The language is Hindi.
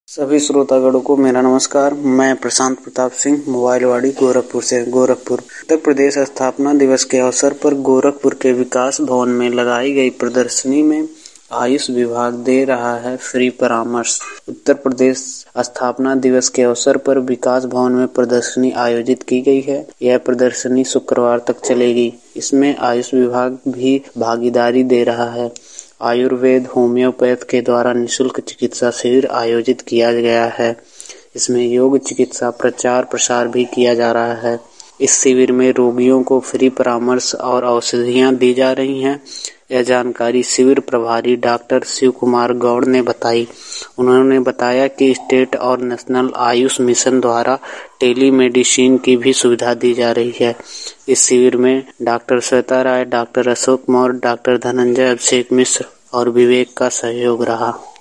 सभी श्रोतागणों को मेरा नमस्कार। मैं प्रशांत प्रताप सिंह, मोबाइलवाड़ी, गोरखपुर से। गोरखपुर उत्तर प्रदेश स्थापना दिवस के अवसर पर गोरखपुर के विकास भवन में लगाई गई प्रदर्शनी में आयुष विभाग दे रहा है फ्री परामर्श। उत्तर प्रदेश स्थापना दिवस के अवसर पर विकास भवन में प्रदर्शनी आयोजित की गई है। यह प्रदर्शनी शुक्रवार तक चलेगी। इसमें आयुष विभाग भी भागीदारी दे रहा है। आयुर्वेद, होम्योपैथ के द्वारा निःशुल्क चिकित्सा शिविर आयोजित किया गया है। इसमें योग चिकित्सा प्रचार प्रसार भी किया जा रहा है। इस शिविर में रोगियों को फ्री परामर्श और औषधियां दी जा रही हैं। यह जानकारी शिविर प्रभारी डॉक्टर शिव कुमार गौड़ ने बताई। उन्होंने बताया कि स्टेट और नेशनल आयुष मिशन द्वारा टेली मेडिसिन की भी सुविधा दी जा रही है। इस शिविर में doctor Shweta Rai, doctor Ashok Maurya, doctor Dhananjay Abhishek Mishra और विवेक का सहयोग रहा।